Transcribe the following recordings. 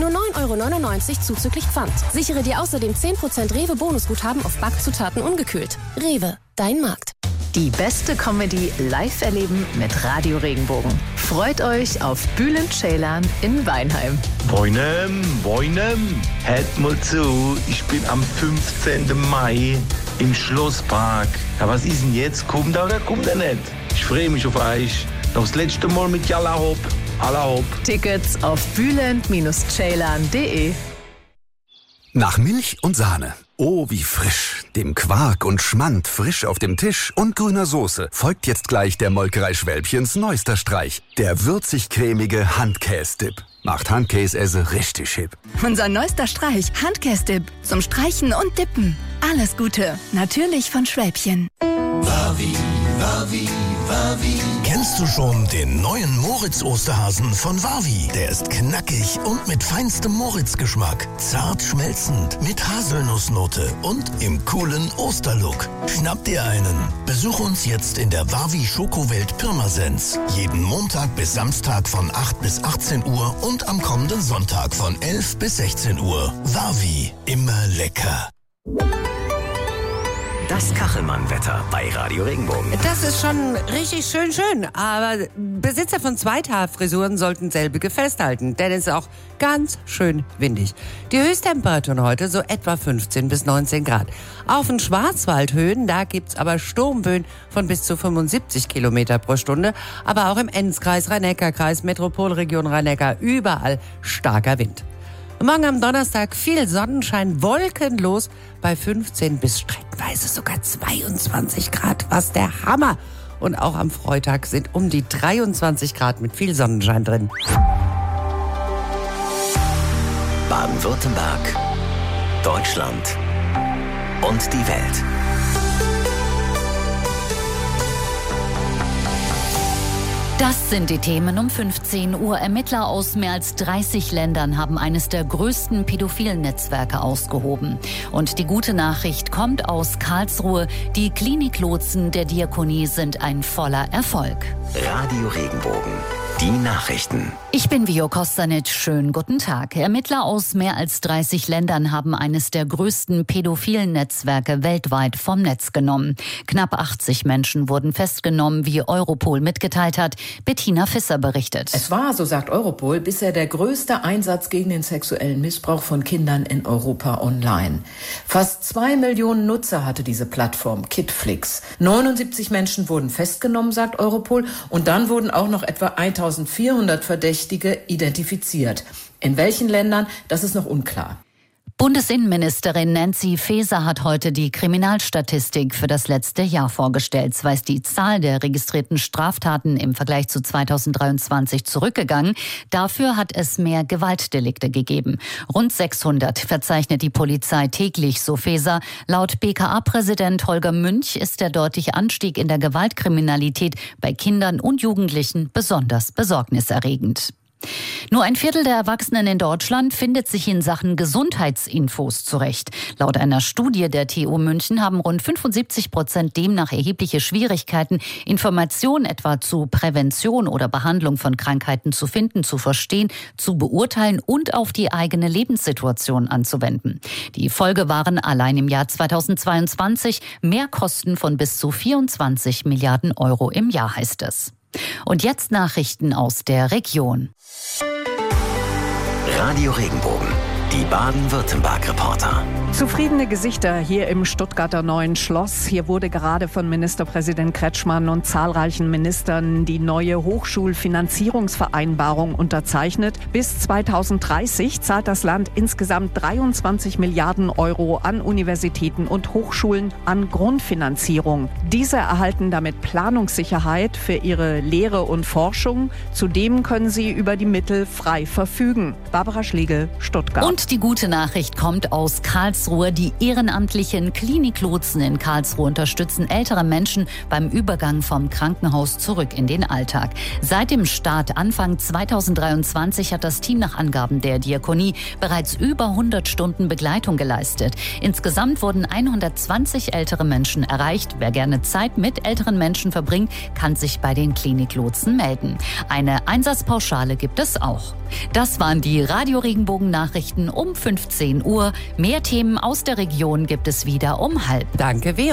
Nur 9,99 € zuzüglich Pfand. Sichere dir außerdem 10% Rewe-Bonusguthaben auf Backzutaten ungekühlt. Rewe, dein Markt. Die beste Comedy live erleben mit Radio Regenbogen. Freut euch auf Bülent Ceylan in Weinheim. Boinem, hört mal zu, ich bin am 15. Mai im Schlosspark. Ja, was ist denn jetzt? Kommt er oder kommt er nicht? Ich freue mich auf euch. Noch das letzte Mal mit Jalla Hopp. Alla Hopp. Tickets auf bülent-ceylan.de. Nach Milch und Sahne. Oh, wie frisch. Dem Quark und Schmand frisch auf dem Tisch und grüner Soße folgt jetzt gleich der Molkerei Schwälbchens neuester Streich. Der würzig-cremige Handkäse-Dip. Macht Handkäse richtig hip. Unser neuester Streich, Handkäse-Dip. Zum Streichen und Dippen. Alles Gute. Natürlich von Schwälbchen. Wavi, Wavi, Wavi. Kennst du schon den neuen Moritz-Osterhasen von Wavi? Der ist knackig und mit feinstem Moritz-Geschmack. Zart schmelzend, mit Haselnussnote und im coolen Osterlook. Schnapp dir einen. Besuch uns jetzt in der Wavi Schokowelt Pirmasens. Jeden Montag bis Samstag von 8 bis 18 Uhr und am kommenden Sonntag von 11 bis 16 Uhr. Wavi, immer lecker. Das Kachelmann-Wetter bei Radio Regenbogen. Das ist schon richtig schön, aber Besitzer von Zweithaarfrisuren sollten selbige festhalten, denn es ist auch ganz schön windig. Die Höchsttemperaturen heute so etwa 15 bis 19 Grad. Auf den Schwarzwaldhöhen, da gibt's aber Sturmböen von bis zu 75 Kilometer pro Stunde, aber auch im Enzkreis, Rhein-Neckar-Kreis, Metropolregion Rhein-Neckar, überall starker Wind. Morgen am Donnerstag viel Sonnenschein, wolkenlos bei 15 bis streckenweise sogar 22 Grad. Was der Hammer! Und auch am Freitag sind um die 23 Grad mit viel Sonnenschein drin. Baden-Württemberg, Deutschland und die Welt. Das sind die Themen um 15 Uhr. Ermittler aus mehr als 30 Ländern haben eines der größten pädophilen Netzwerke ausgehoben. Und die gute Nachricht kommt aus Karlsruhe. Die Kliniklotsen der Diakonie sind ein voller Erfolg. Radio Regenbogen. Die Nachrichten. Ich bin Vio Kostanic. Schönen guten Tag. Ermittler aus mehr als 30 Ländern haben eines der größten pädophilen Netzwerke weltweit vom Netz genommen. Knapp 80 Menschen wurden festgenommen, wie Europol mitgeteilt hat. Bettina Visser berichtet. Es war, so sagt Europol, bisher der größte Einsatz gegen den sexuellen Missbrauch von Kindern in Europa online. Fast 2 Millionen Nutzer hatte diese Plattform Kidflix. 79 Menschen wurden festgenommen, sagt Europol, und dann wurden auch noch etwa 1400 Verdächtige identifiziert. In welchen Ländern, das ist noch unklar. Bundesinnenministerin Nancy Faeser hat heute die Kriminalstatistik für das letzte Jahr vorgestellt. Zwar ist die Zahl der registrierten Straftaten im Vergleich zu 2023 zurückgegangen. Dafür hat es mehr Gewaltdelikte gegeben. Rund 600 verzeichnet die Polizei täglich, so Faeser. Laut BKA-Präsident Holger Münch ist der deutliche Anstieg in der Gewaltkriminalität bei Kindern und Jugendlichen besonders besorgniserregend. Nur ein Viertel der Erwachsenen in Deutschland findet sich in Sachen Gesundheitsinfos zurecht. Laut einer Studie der TU München haben rund 75% demnach erhebliche Schwierigkeiten, Informationen etwa zu Prävention oder Behandlung von Krankheiten zu finden, zu verstehen, zu beurteilen und auf die eigene Lebenssituation anzuwenden. Die Folge waren allein im Jahr 2022 Mehrkosten von bis zu 24 Milliarden Euro im Jahr, heißt es. Und jetzt Nachrichten aus der Region. Radio Regenbogen. Die Baden-Württemberg-Reporter. Zufriedene Gesichter hier im Stuttgarter Neuen Schloss. Hier wurde gerade von Ministerpräsident Kretschmann und zahlreichen Ministern die neue Hochschulfinanzierungsvereinbarung unterzeichnet. Bis 2030 zahlt das Land insgesamt 23 Milliarden Euro an Universitäten und Hochschulen an Grundfinanzierung. Diese erhalten damit Planungssicherheit für ihre Lehre und Forschung. Zudem können sie über die Mittel frei verfügen. Barbara Schlegel, Stuttgart. Und Und die gute Nachricht kommt aus Karlsruhe. Die ehrenamtlichen Kliniklotsen in Karlsruhe unterstützen ältere Menschen beim Übergang vom Krankenhaus zurück in den Alltag. Seit dem Start Anfang 2023 hat das Team nach Angaben der Diakonie bereits über 100 Stunden Begleitung geleistet. Insgesamt wurden 120 ältere Menschen erreicht. Wer gerne Zeit mit älteren Menschen verbringt, kann sich bei den Kliniklotsen melden. Eine Einsatzpauschale gibt es auch. Das waren die Radio Regenbogen Nachrichten um 15 Uhr. Mehr Themen aus der Region gibt es wieder um 12:30. Danke, Vio.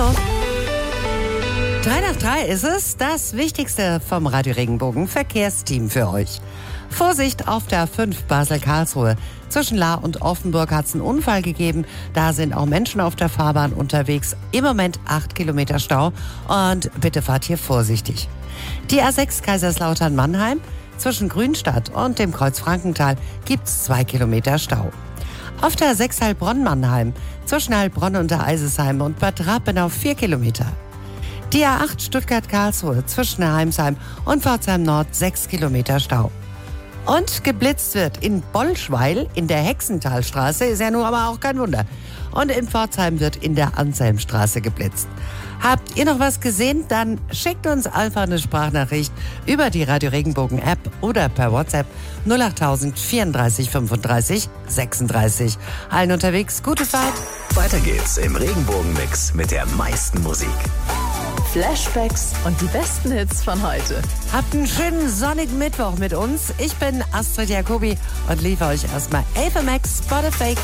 3 nach 3 ist es, das Wichtigste vom Radio Regenbogen Verkehrsteam für euch. Vorsicht auf der A5 Basel-Karlsruhe. Zwischen Lahr und Offenburg hat es einen Unfall gegeben. Da sind auch Menschen auf der Fahrbahn unterwegs. Im Moment 8 Kilometer Stau und bitte fahrt hier vorsichtig. Die A6 Kaiserslautern-Mannheim. Zwischen Grünstadt und dem Kreuz Frankenthal gibt's 2 Kilometer Stau. Auf der A6 Heilbronn-Mannheim. Zwischen Heilbronn und der Eisesheim und Bad Rappenau 4 Kilometer. Die A8 Stuttgart-Karlsruhe zwischen Heimsheim und Pforzheim Nord 6 Kilometer Stau. Und geblitzt wird in Bollschweil in der Hexenthalstraße, ist ja nun aber auch kein Wunder. Und in Pforzheim wird in der Anselmstraße geblitzt. Habt ihr noch was gesehen? Dann schickt uns einfach eine Sprachnachricht über die Radio Regenbogen App oder per WhatsApp 08000 34 35 36. Allen unterwegs, gute Fahrt. Weiter geht's im Regenbogenmix mit der meisten Musik. Flashbacks und die besten Hits von heute. Habt einen schönen sonnigen Mittwoch mit uns. Ich bin Astrid Jacobi und liefere euch erstmal Ava Max, Spot a Fake.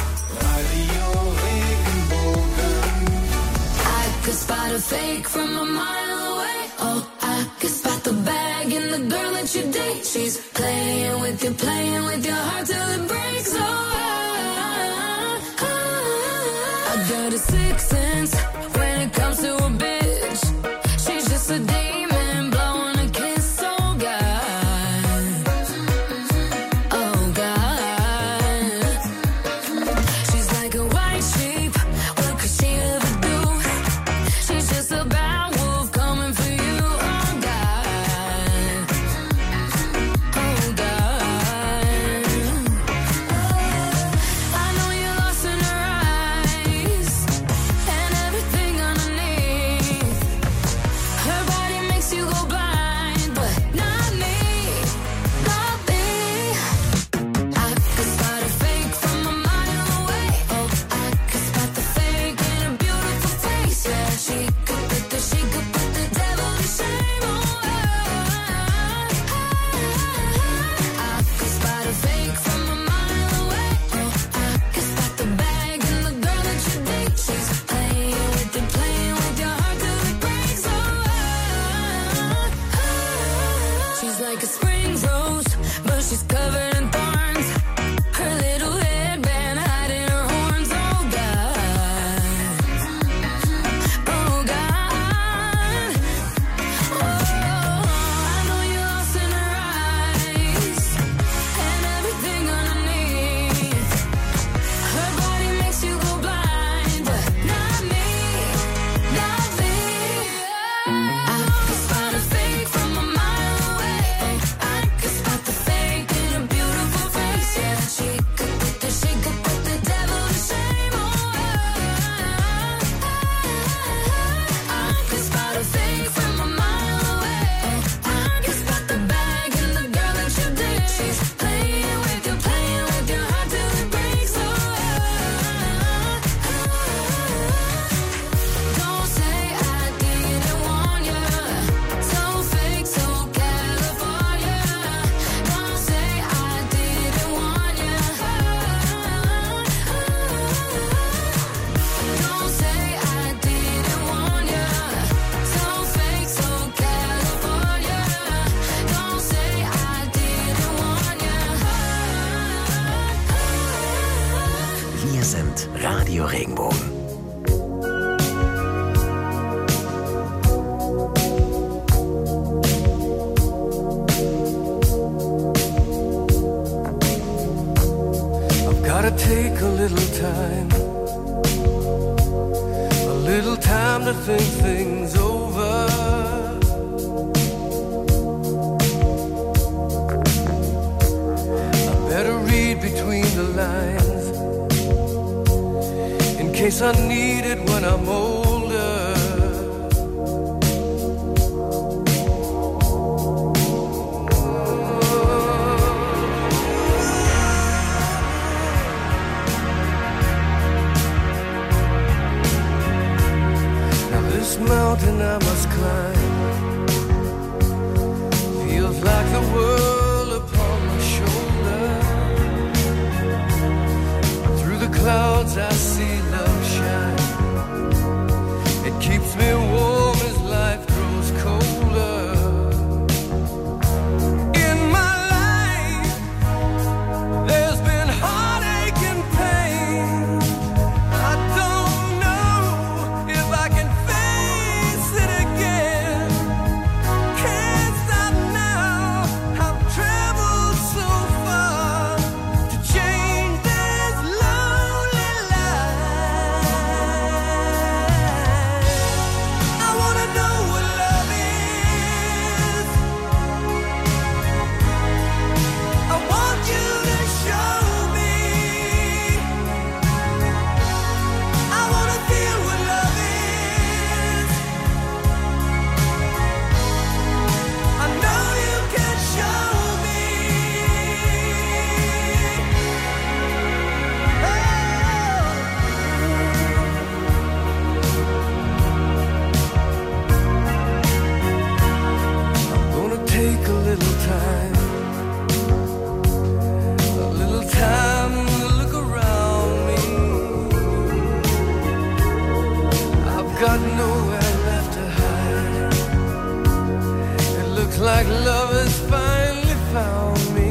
I could spot a fake from a mile away. Oh, I could spot the bag in the girl that you date. She's playing with your heart till it breaks. Oh, I got a sixth sense when it comes to a bitch. She's just a demon blowing a kiss. Oh God, oh God. She's like a white sheep. What could she ever do? She's just a bad wolf coming for you. Oh God, oh God. I know you're lost in her eyes and everything underneath. Her body makes you go blind, but not me, not me. I could spot a fake from a mile away. Oh, I could spot the fake in a beautiful face. Yeah, she could put the devil to shame. Oh, I could spot a fake from a mile away. Oh, I could spot the bag in the girl that you date. She's playing with your heart till it breaks. Oh, she's like a spring rose, but she's covered in thorns. Her little headband hiding her horns. Oh God, oh God. Oh, I know you're lost in her eyes and everything underneath. Her body makes you go blind, but not me, not me. I could spot a fake from a mile away. Oh, I could spot the fake in a beautiful face. Yeah, she could put the devil to shame. Oh, I could spot a fake from a mile away. Oh, I could spot the bag in the girl that you date. She's playing with your heart till it breaks. Oh, don't say I didn't warn you. So fake, so California. Don't say I didn't warn you. Don't say I didn't warn you. So fake, so California. Don't say I didn't warn you. Wir sind Radio Regenbogen. I've gotta take a little time to think things over. I better read between the lines case I need it when I'm older. Now this mountain I must climb feels like the world upon my shoulder. Through the clouds I see love shine. It keeps me warm as life grows colder. In my life there's been heartache and pain. I don't know if I can face it again. Can't stop now. I've traveled so far to change this lonely life. I wanna know what love is. I want you to show me. I wanna feel what love is. I know you can show me. I'm gonna take a little time to look around me. I've got nowhere left to hide. It looks like love has finally found me.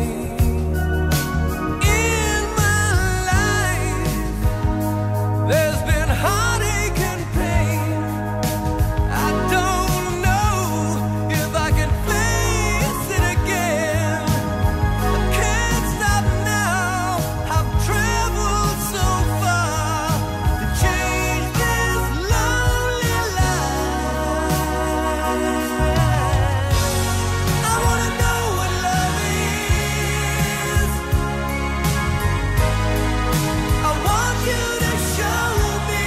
In my life, there's been heartache and pain. I don't know if I can face it again. I can't stop now. I've traveled so far to change this lonely life. I wanna know what love is. I want you to show me.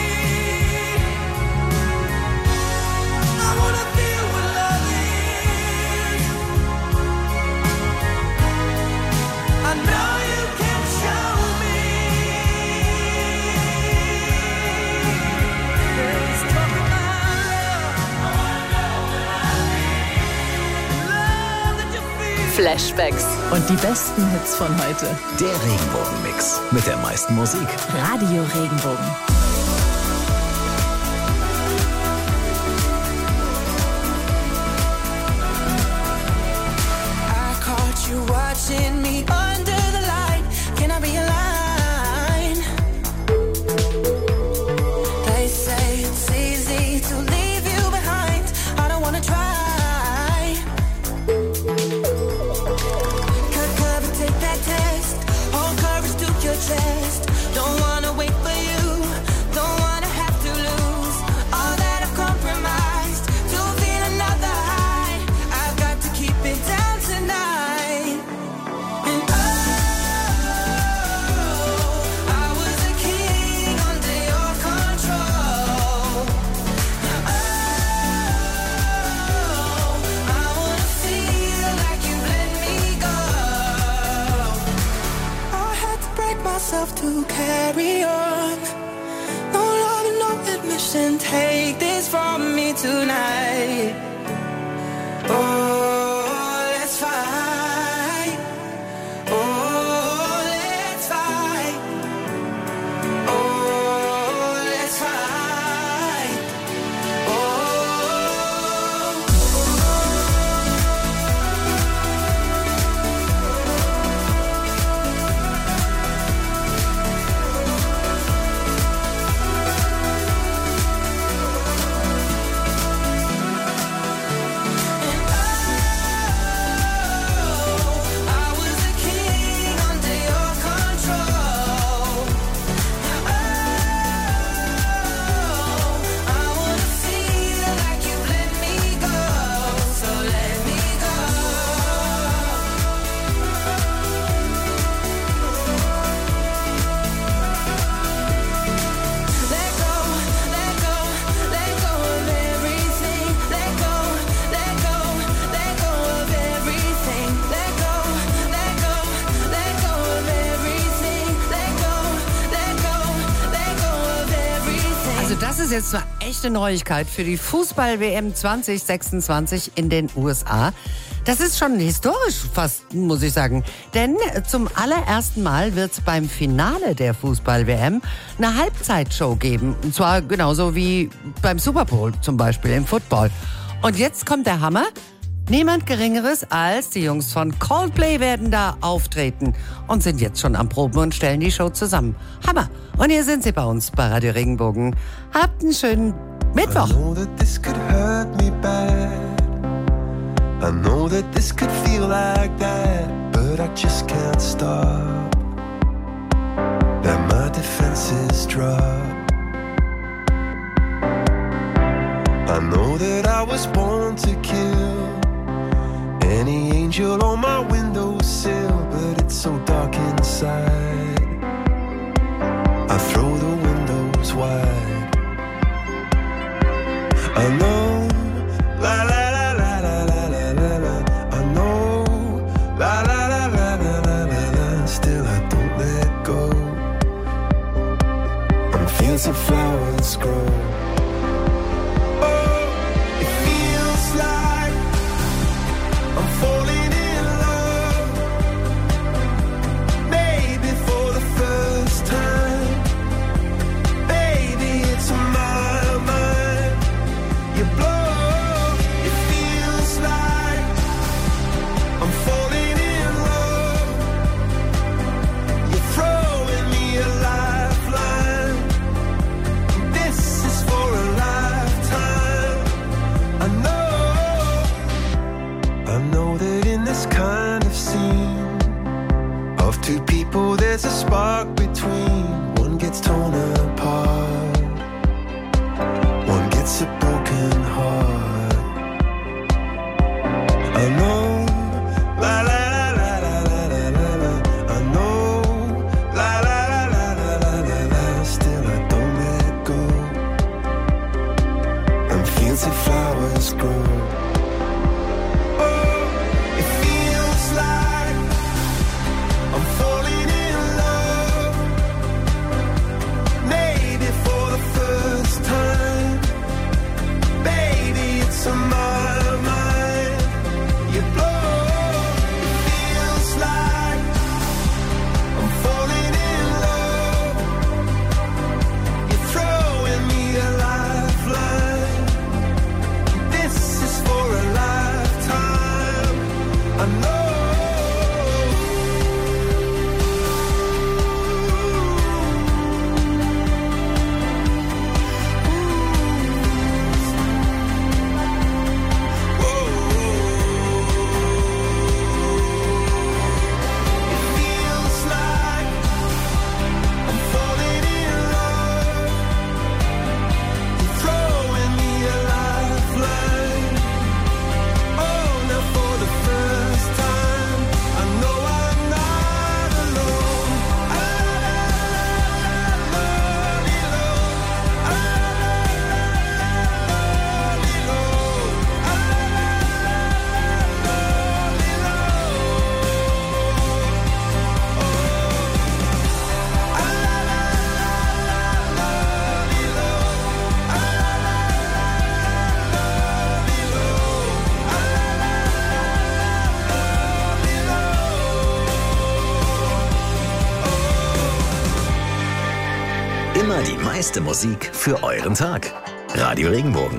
I wanna feel what love is. I know you can show me. Let's talk about love. Love that you feel. Flashbacks und die besten Hits von heute. Der Regenbogenmix mit der meisten Musik. Radio Regenbogen. I caught you watching me under the light. Can I be a line? They say it's easy to leave you behind. I don't wanna try. Cover, take that test. Hold courage to your chest. Don't wanna wait for you. Don't wanna have to lose all that I've compromised to feel another high. I've got to keep it down tonight. And I was a king under your control. Now I wanna feel like you let me go. I had to break myself to carry on. No love and no admission. Take this from me tonight. Oh, let's fight. Oh, let's fight. Oh, let's fight. And Also das ist jetzt eine echte Neuigkeit für die Fußball-WM 2026 in den USA. Das ist schon historisch fast, muss ich sagen. Denn zum allerersten Mal wird es beim Finale der Fußball-WM eine Halbzeitshow geben. Und zwar genauso wie beim Super Bowl zum Beispiel im Football. Und jetzt kommt der Hammer. Niemand Geringeres als die Jungs von Coldplay werden da auftreten und sind jetzt schon am Proben und stellen die Show zusammen. Hammer! Und hier sind sie bei uns bei Radio Regenbogen. Habt einen schönen Mittwoch. I know that this could hurt me bad. I know that this could feel like that, but I just can't stop. Let my defenses drop. I know that I was born to kill any angel on my windowsill, but it's so dark inside. I throw the windows wide. I know, la la la la la la la la la. I know, la la la la la la la la. Still I don't let go. On fields of flowers grow. Falling in love, maybe for the first time. Baby, it's on my mind. You blow, it feels like I'm falling in love. You're throwing me a lifeline. This is for a lifetime. I know that in this kind of scene of two people there's a spark between. One gets torn apart, one gets a broken heart. I know, la la la la la la la la la. I know, la la la la la la la la. Still I don't let go. And fields of flowers grow. Immer die meiste Musik für euren Tag. Radio Regenbogen.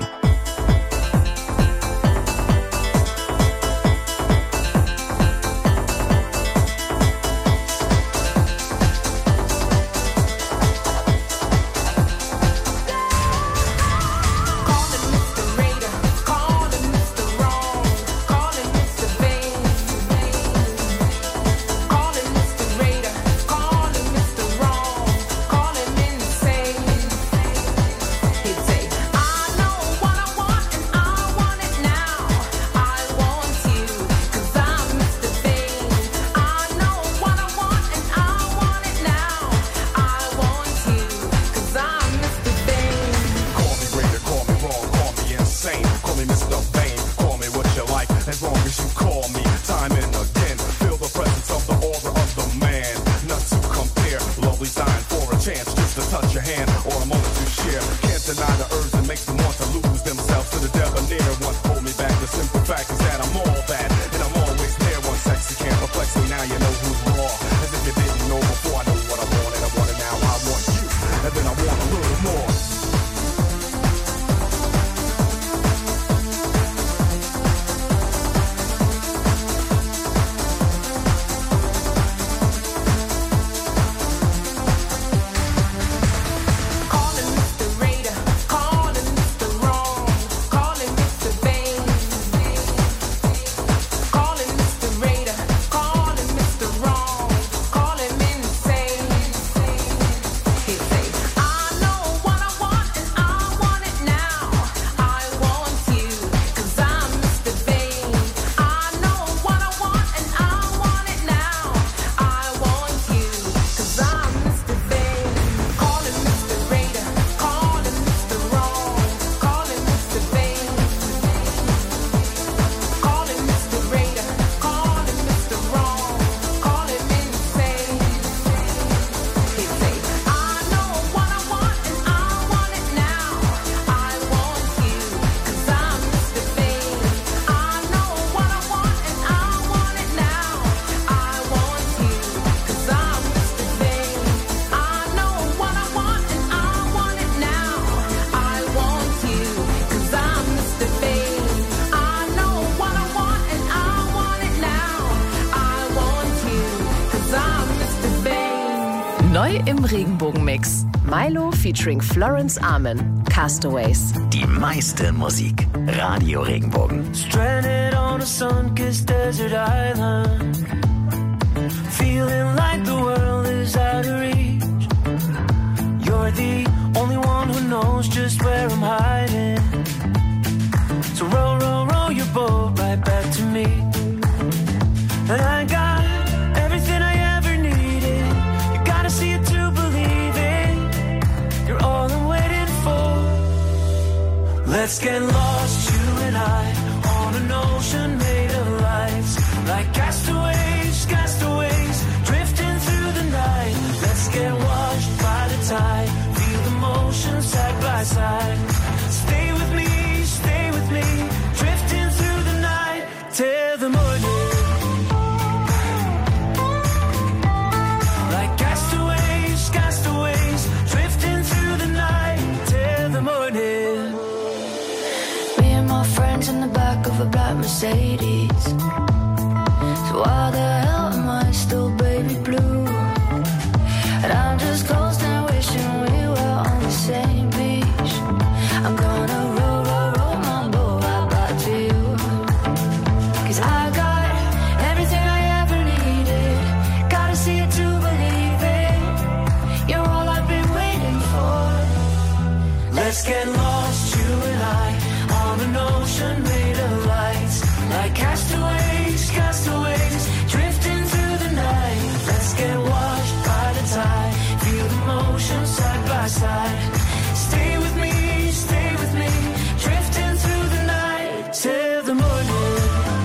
I know deny the urge that makes them want to lose themselves to the debonair. What hold me back? The simple fact is that I'm all that, and I'm always there. One sexy can't perplex me. Now you know who's raw. As if you didn't know before. I know what I want and I want it now. I want you, and then I want a little more. Neu im Regenbogenmix. Milo featuring Florence Armin. Castaways. Die meiste Musik. Radio Regenbogen. Stranded on a sun-kissed desert island, feeling like the world is out of reach. You're the only one who knows just where I'm hiding. So row, row, row your boat right back to me. And I got everything I ever needed. You gotta see it to believe it. You're all I'm waiting for. Let's get lost, you and I, on an ocean made of lights. Like castaways, castaways, drifting through the night. Let's get washed by the tide. Feel the motion side by side. Stay with me, drifting through the night till the morning. Like castaways, castaways, drifting through the night till the morning. Me and my friends in the back of a black Mercedes. So why the hell am I still baby blue? And I'm just coasting, wishing we were on the same beach. I'm gonna roll, roll, roll my boat right back to you. 'Cause I got everything I ever needed. Gotta see it to believe it. You're all I've been waiting for. Let's get lost, you and I, on an ocean made of lights. Like castaways, castaways, drifting through the night. Let's get washed by the tide. Feel the motion side by side. Stay with me, drifting through the night till the morning.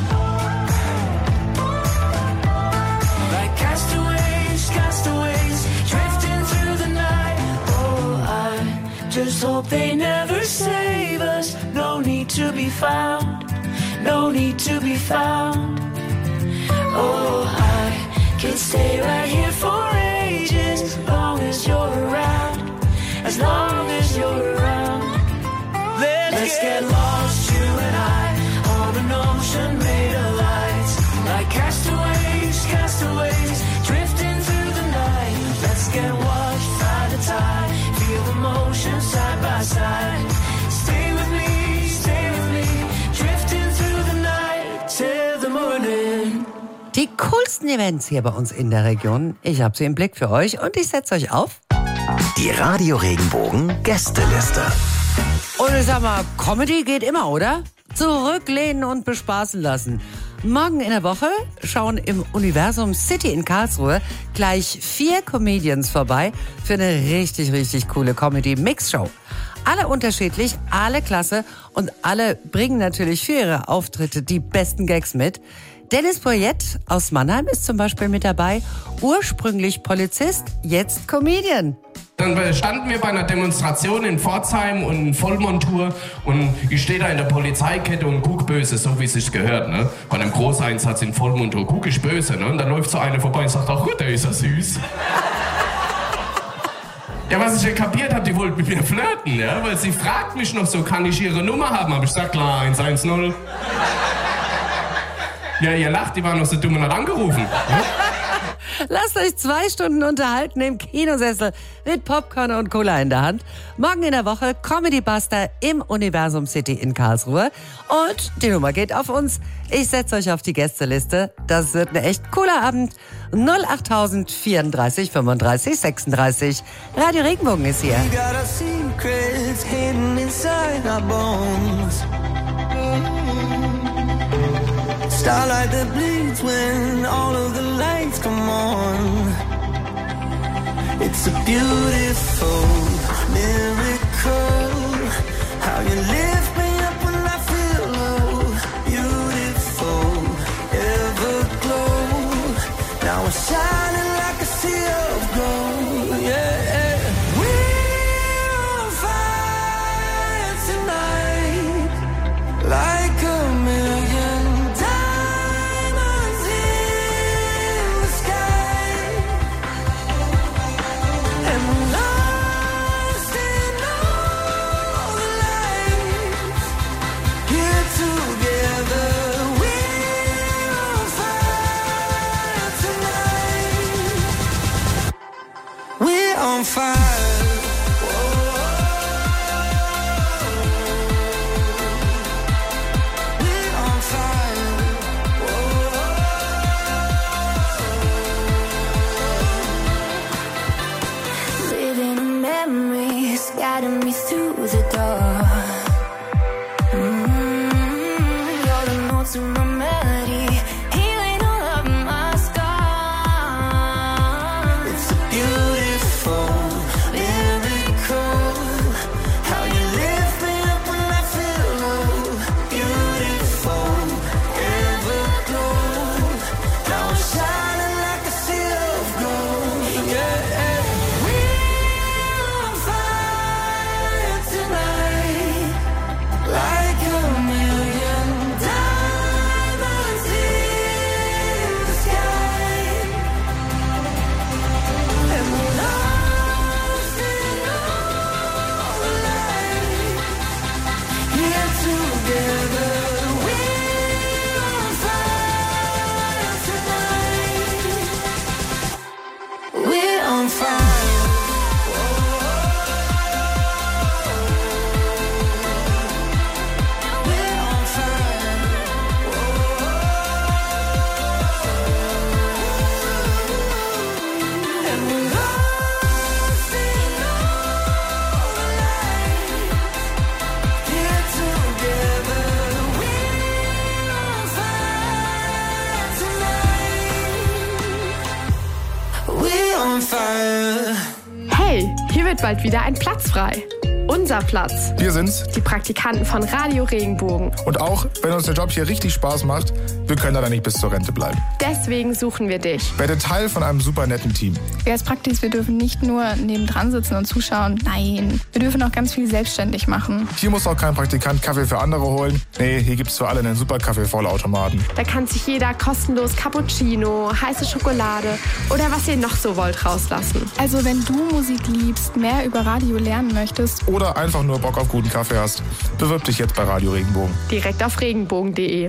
Like castaways, castaways, drifting through the night. Oh, I just hope they never save us. No need to be found, no need to be found. Oh, I can stay right here for ages, as long as you're around, as long as you're around. Let's get lost, you and I, on an ocean made of lights. Like castaways, castaways, drifting through the night. Let's get washed by the tide. Feel the motion side by side. Stay with me, drifting through the night till the morning. Die coolsten Events hier bei uns in der Region. Ich habe sie im Blick für euch und ich setze euch auf. Die Radio Regenbogen Gästeliste. Und ich sag mal, Comedy geht immer, oder? Zurücklehnen und bespaßen lassen. Morgen in der Woche schauen im Universum City in Karlsruhe gleich 4 Comedians vorbei für eine richtig, richtig coole Comedy-Mix-Show. Alle unterschiedlich, alle klasse und alle bringen natürlich für ihre Auftritte die besten Gags mit. Dennis Boyett aus Mannheim ist zum Beispiel mit dabei. Ursprünglich Polizist, jetzt Comedian. Dann standen wir bei einer Demonstration in Pforzheim und in Vollmontur und ich stehe da in der Polizeikette und guck böse, so wie es sich gehört, ne? Bei einem Großeinsatz in Vollmontur guck ich böse, ne? Und dann läuft so eine vorbei und sagt, ach, der ist ja süß. Ja, was ich ja kapiert habe, die wollte mit mir flirten, ja? Weil sie fragt mich noch so, kann ich ihre Nummer haben? Hab ich gesagt, klar, 110. Ja, ihr lacht, die war noch so dumm und hat angerufen. Ja? Lasst euch 2 Stunden unterhalten im Kinosessel mit Popcorn und Cola in der Hand. Morgen in der Woche Comedy Buster im Universum City in Karlsruhe. Und die Nummer geht auf uns. Ich setze euch auf die Gästeliste. Das wird ein echt cooler Abend. 08000 34 35 36. Radio Regenbogen ist hier. We got our secrets hidden inside our bones. Starlight that bleeds when all of the lights come on. It's a beautiful miracle. How you lift me up when I feel low. Beautiful, everglow. Now we're shining like a sea of gold. Yeah. We're on fire tonight, like a million. On fire. We're on fire. Living in memories, guiding me through the door. You're the notes in my melody. Healing all of my scars. It's a beautiful miracle. How you lift me up when I feel low. Beautiful, everglow. Now I'm shining like a sea of gold. Yeah. We're on fire tonight, like a million diamonds in the sky. And we're lost in all the light. Here together, we're on fire tonight. We're on fire. We're on fire. And we're lost in all the light. Here together, we're on fire tonight. We're on fire. Hey, hier wird bald wieder ein Platz frei. Unser Platz. Wir sind's. Die Praktikanten von Radio Regenbogen. Und auch, wenn uns der Job hier richtig Spaß macht, wir können da nicht bis zur Rente bleiben. Deswegen suchen wir dich. Werde Teil von einem super netten Team. Ja, das Praktikum ist, wir dürfen nicht nur nebendran sitzen und zuschauen. Nein, wir dürfen auch ganz viel selbstständig machen. Hier muss auch kein Praktikant Kaffee für andere holen. Nee, hier gibt's für alle einen super Kaffee-Vollautomaten. Da kann sich jeder kostenlos Cappuccino, heiße Schokolade oder was ihr noch so wollt rauslassen. Also wenn du Musik liebst, mehr über Radio lernen möchtest oder einfach nur Bock auf guten Kaffee hast, bewirb dich jetzt bei Radio Regenbogen. Direkt auf regenbogen.de.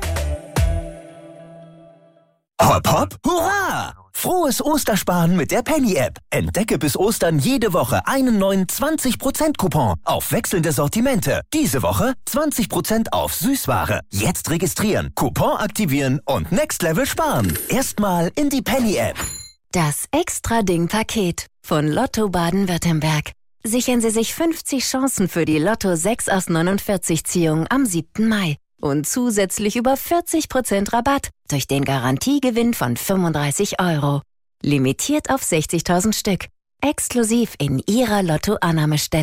Hopp, hopp, hurra! Frohes Ostersparen mit der Penny-App. Entdecke bis Ostern jede Woche einen neuen 20%-Coupon auf wechselnde Sortimente. Diese Woche 20% auf Süßware. Jetzt registrieren, Coupon aktivieren und Next Level sparen. Erstmal in die Penny-App. Das Extra-Ding-Paket von Lotto Baden-Württemberg. Sichern Sie sich 50 Chancen für die Lotto 6 aus 49 Ziehung am 7. Mai. Und zusätzlich über 40% Rabatt durch den Garantiegewinn von 35 €. Limitiert auf 60.000 Stück. Exklusiv in Ihrer Lotto-Annahmestelle.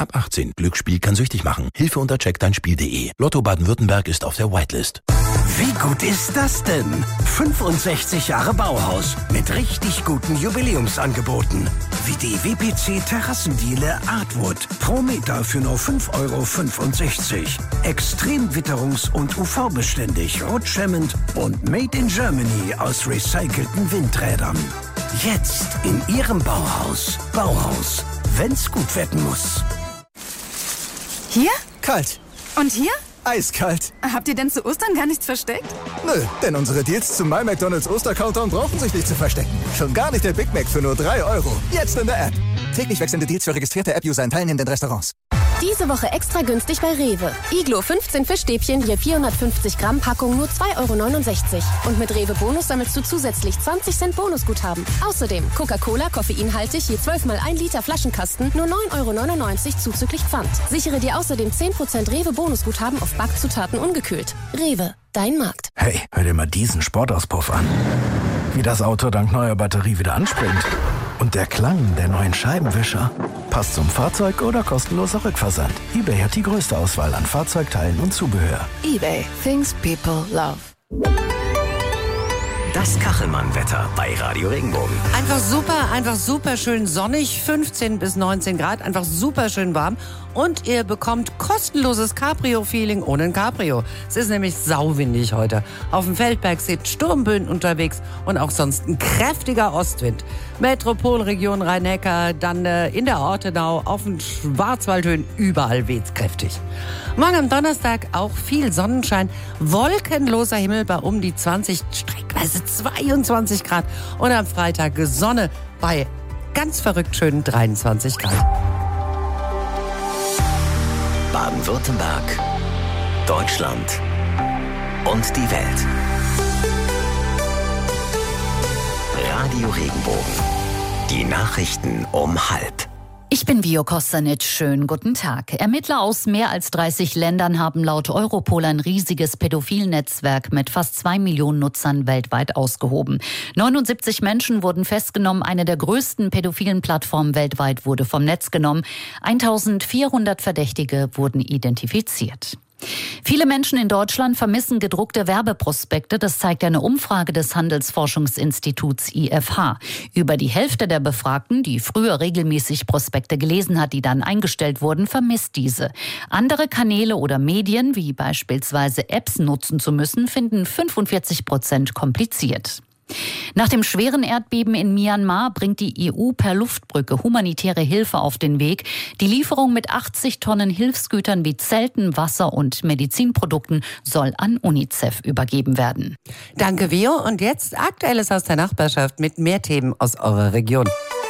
Ab 18. Glücksspiel kann süchtig machen. Hilfe unter checkdeinspiel.de. Lotto Baden-Württemberg ist auf der Whitelist. Wie gut ist das denn? 65 Jahre Bauhaus mit richtig guten Jubiläumsangeboten. Wie die WPC Terrassendiele Artwood. Pro Meter für nur 5,65 €. Extrem witterungs- und UV-beständig, rutschhemmend und made in Germany aus recycelten Windrädern. Jetzt in Ihrem Bauhaus. Bauhaus, wenn's gut werden muss. Hier? Kalt. Und hier? Eiskalt. Habt ihr denn zu Ostern gar nichts versteckt? Nö, denn unsere Deals zum My McDonald's Oster-Countdown brauchen sich nicht zu verstecken. Schon gar nicht der Big Mac für nur 3 €. Jetzt in der App. Täglich wechselnde Deals für registrierte App-User in teilnehmenden Restaurants. Diese Woche extra günstig bei Rewe. Iglo 15 Fischstäbchen, je 450 Gramm Packung, nur 2,69 €. Und mit Rewe Bonus sammelst du zusätzlich 20 Cent Bonusguthaben. Außerdem Coca-Cola, koffeinhaltig, je 12 mal 1 Liter Flaschenkasten, nur 9,99 € zuzüglich Pfand. Sichere dir außerdem 10% Rewe Bonusguthaben auf Backzutaten ungekühlt. Rewe, dein Markt. Hey, hör dir mal diesen Sportauspuff an. Wie das Auto dank neuer Batterie wieder anspringt. Und der Klang der neuen Scheibenwischer. Passt zum Fahrzeug oder kostenloser Rückversand. eBay hat die größte Auswahl an Fahrzeugteilen und Zubehör. eBay. Things people love. Das Kachelmann-Wetter bei Radio Regenbogen. Einfach super schön sonnig, 15 bis 19 Grad, einfach super schön warm. Und ihr bekommt kostenloses Cabrio-Feeling ohne ein Cabrio. Es ist nämlich sauwindig heute. Auf dem Feldberg sind Sturmböen unterwegs und auch sonst ein kräftiger Ostwind. Metropolregion Rhein-Neckar, dann in der Ortenau, auf den Schwarzwaldhöhen, überall weht's kräftig. Morgen am Donnerstag auch viel Sonnenschein, wolkenloser Himmel bei um die 20, streckweise 22 Grad. Und am Freitag Sonne bei ganz verrückt schönen 23 Grad. Baden-Württemberg, Deutschland und die Welt. Radio Regenbogen. Die Nachrichten um 12:30. Ich bin Vio Kostanic. Schönen guten Tag. Ermittler aus mehr als 30 Ländern haben laut Europol ein riesiges Pädophilnetzwerk mit fast 2 Millionen Nutzern weltweit ausgehoben. 79 Menschen wurden festgenommen. Eine der größten pädophilen Plattformen weltweit wurde vom Netz genommen. 1400 Verdächtige wurden identifiziert. Viele Menschen in Deutschland vermissen gedruckte Werbeprospekte. Das zeigt eine Umfrage des Handelsforschungsinstituts IFH. Über die Hälfte der Befragten, die früher regelmäßig Prospekte gelesen hat, die dann eingestellt wurden, vermisst diese. Andere Kanäle oder Medien, wie beispielsweise Apps nutzen zu müssen, finden 45% kompliziert. Nach dem schweren Erdbeben in Myanmar bringt die EU per Luftbrücke humanitäre Hilfe auf den Weg. Die Lieferung mit 80 Tonnen Hilfsgütern wie Zelten, Wasser und Medizinprodukten soll an UNICEF übergeben werden. Danke, Vio. Und jetzt Aktuelles aus der Nachbarschaft mit mehr Themen aus eurer Region.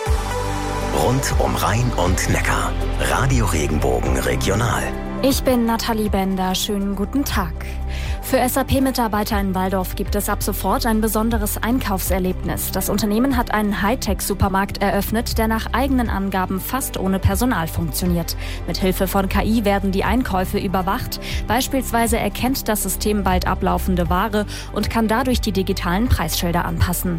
Rund um Rhein und Neckar. Radio Regenbogen Regional. Ich bin Nathalie Bender. Schönen guten Tag. Für SAP-Mitarbeiter in Walldorf gibt es ab sofort ein besonderes Einkaufserlebnis. Das Unternehmen hat einen Hightech-Supermarkt eröffnet, der nach eigenen Angaben fast ohne Personal funktioniert. Mit Hilfe von KI werden die Einkäufe überwacht. Beispielsweise erkennt das System bald ablaufende Ware und kann dadurch die digitalen Preisschilder anpassen.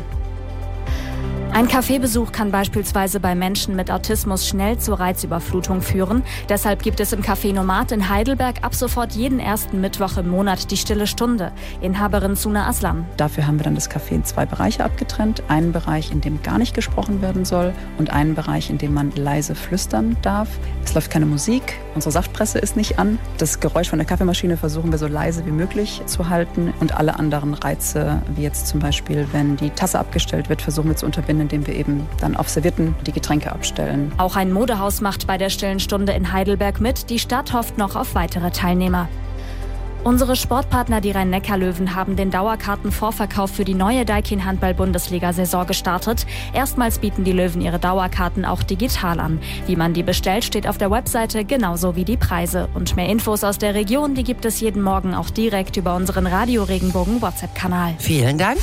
Ein Kaffeebesuch kann beispielsweise bei Menschen mit Autismus schnell zur Reizüberflutung führen. Deshalb gibt es im Café Nomad in Heidelberg ab sofort jeden ersten Mittwoch im Monat die Stille Stunde. Inhaberin Suna Aslam. Dafür haben wir dann das Café in 2 Bereiche abgetrennt. Einen Bereich, in dem gar nicht gesprochen werden soll und einen Bereich, in dem man leise flüstern darf. Es läuft keine Musik, unsere Saftpresse ist nicht an. Das Geräusch von der Kaffeemaschine versuchen wir so leise wie möglich zu halten. Und alle anderen Reize, wie jetzt zum Beispiel, wenn die Tasse abgestellt wird, versuchen wir zu unterbinden, indem wir eben dann auf Servietten die Getränke abstellen. Auch ein Modehaus macht bei der Stillen Stunde in Heidelberg mit. Die Stadt hofft noch auf weitere Teilnehmer. Unsere Sportpartner, die Rhein-Neckar-Löwen, haben den Dauerkartenvorverkauf für die neue Daikin-Handball-Bundesliga-Saison gestartet. Erstmals bieten die Löwen ihre Dauerkarten auch digital an. Wie man die bestellt, steht auf der Webseite, genauso wie die Preise. Und mehr Infos aus der Region, die gibt es jeden Morgen auch direkt über unseren Radio Regenbogen WhatsApp-Kanal. Vielen Dank.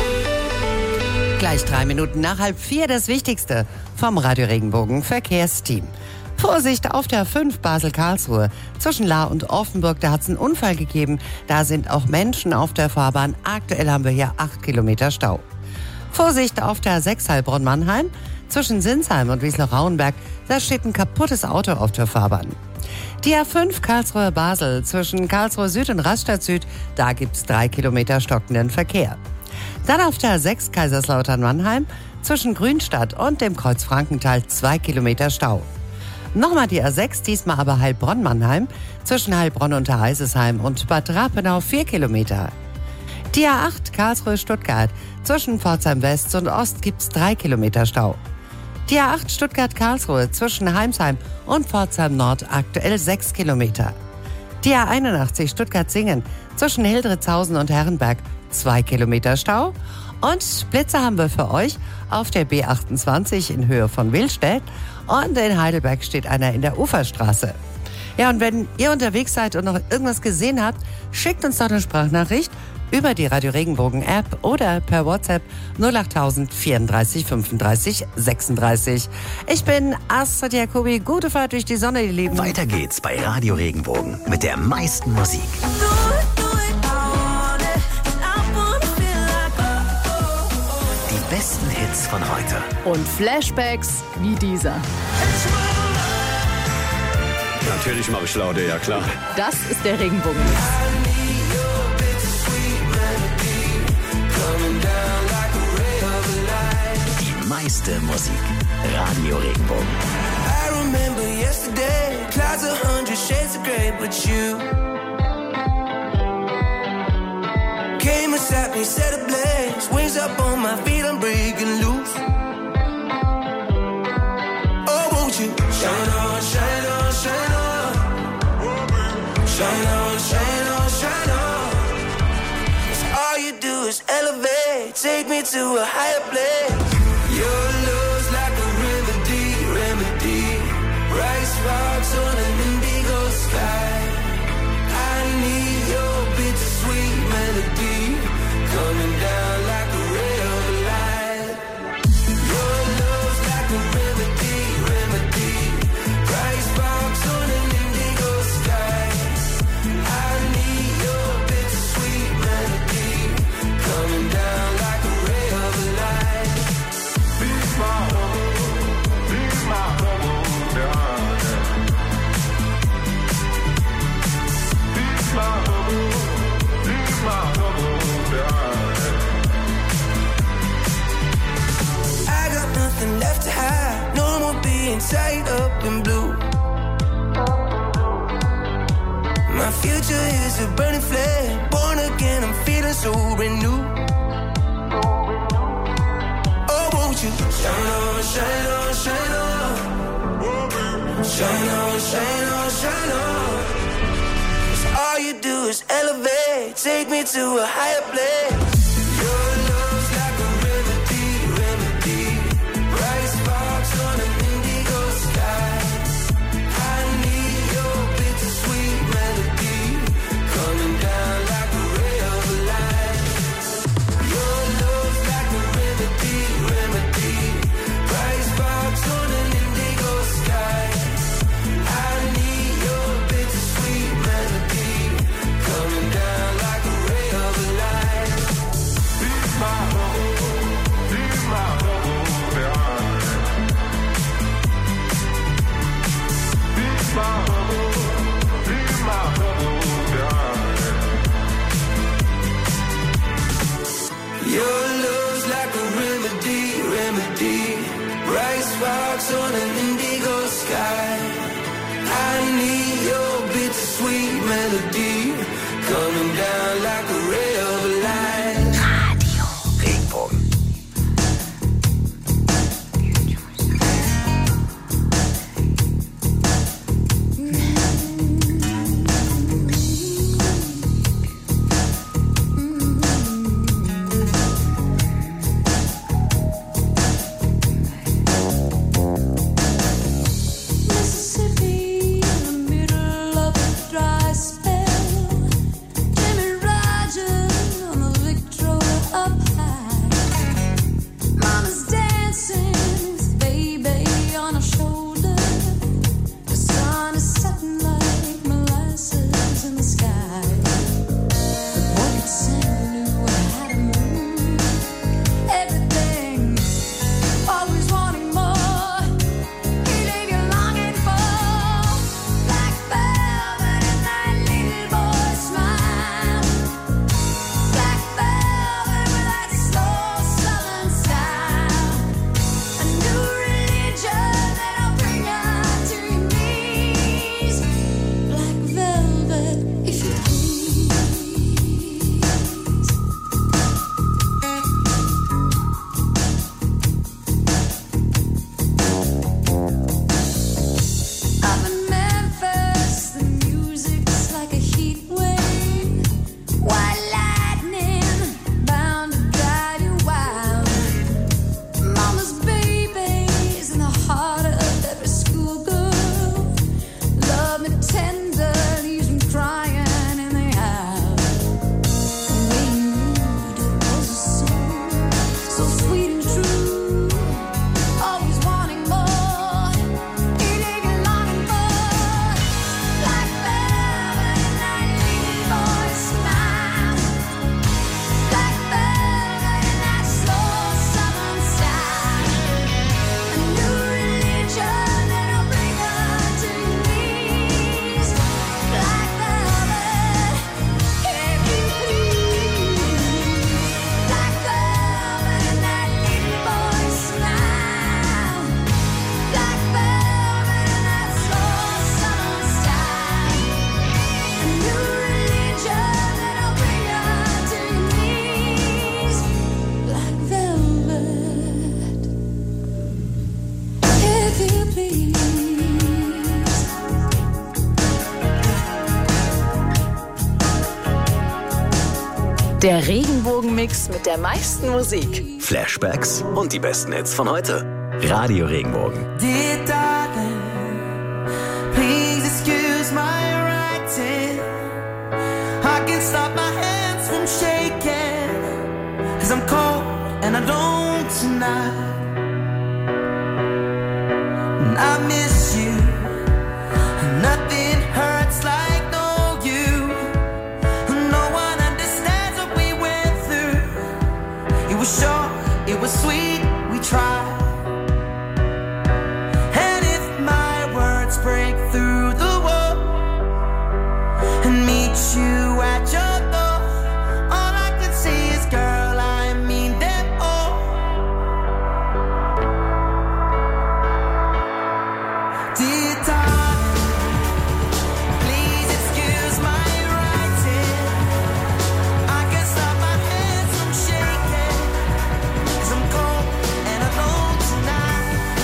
Gleich 3 Minuten nach 3:30 das Wichtigste vom Radio Regenbogen Verkehrsteam. Vorsicht auf der 5 Basel-Karlsruhe. Zwischen Lahr und Offenburg, da hat es einen Unfall gegeben. Da sind auch Menschen auf der Fahrbahn. Aktuell haben wir hier 8 Kilometer Stau. Vorsicht auf der 6 Heilbronn-Mannheim. zwischen Sinsheim und Wiesloch-Rauenberg, da steht ein kaputtes Auto auf der Fahrbahn. Die A5 Karlsruhe-Basel zwischen Karlsruhe Süd und Rastatt Süd, da gibt's 3 Kilometer stockenden Verkehr. Dann auf der A6 Kaiserslautern-Mannheim zwischen Grünstadt und dem Kreuz Frankenthal 2 Kilometer Stau. Nochmal die A6, diesmal aber Heilbronn-Mannheim zwischen Heilbronn und Heisesheim und Bad Rapenau 4 Kilometer. Die A8 Karlsruhe-Stuttgart zwischen Pforzheim West und Ost gibt's 3 Kilometer Stau. Die A8 Stuttgart-Karlsruhe zwischen Heimsheim und Pforzheim Nord aktuell 6 Kilometer. Die A81 Stuttgart-Singen zwischen Hildritzhausen und Herrenberg 2 Kilometer Stau. Und Blitze haben wir für euch auf der B28 in Höhe von Willstedt und in Heidelberg steht einer in der Uferstraße. Ja, und wenn ihr unterwegs seid und noch irgendwas gesehen habt, schickt uns doch eine Sprachnachricht über die Radio Regenbogen App oder per WhatsApp 08000 34 35 36. Ich bin Astrid Jacobi. Gute Fahrt durch die Sonne, ihr Lieben. Weiter geht's bei Radio Regenbogen mit der meisten Musik. Die besten Hits von heute. Und Flashbacks wie dieser. Natürlich mache ich Laute, ja klar. Das ist der Regenbogen. Die meiste Musik. Radio Regenbogen. I remember yesterday, clouds 100 shades of grey, but you came and sat me, set ablaze, wings up on my feet, I'm breaking loose. Oh, won't you shine on, shine on, shine on, shine on, shine on, shine on. 'Cause all you do is elevate, take me to a higher place. Your love's like a remedy, remedy. Bright sparks on an indigo sky. I need your bittersweet melody coming down like a ray of light. Your love's like a remedy, remedy. Bright sparks on an indigo sky. I need your bittersweet melody coming down like a ray of light. Be my home, be my home, darling. Be my home, be my home, darling. I got nothing left to hide, no more being tied up in blue. My future is a burning flame, born again, I'm feeling so renewed. Oh, won't you shine on, shine on, shine on. Shine on, shine on, shine on. 'Cause all you do is elevate, take me to a higher place. Your love's like a remedy, remedy. Bright sparks on an indigo sky. I need your bittersweet melody coming down like a ray of light. Your love's like a remedy, remedy. Bright sparks on an indigo sky. I need your bittersweet melody coming down like a ray of light. Be my home, be my home, darling. Be my home, be my home, darling. Your love's like a remedy, remedy. Bright sparks on an indigo sky. I need your bittersweet melody coming down like a ray of light. Radio Regenbogen. Mississippi in the middle of a dry spell. Der Regenbogen-Mix mit der meisten Musik. Flashbacks und die besten Hits von heute. Radio Regenbogen. Dear darling, please excuse my writing. I can't stop my hands from shaking, 'cause I'm cold and I don't tonight. And I miss you, and nothing hurts like no you. No one understands what we went through. It was short, it was sweet, we tried. Break through the wall and meet you at your door. All I can say is, girl, I mean them all. Dear darling, please excuse my writing. I can't stop my hands from shaking, 'cause I'm cold and alone tonight.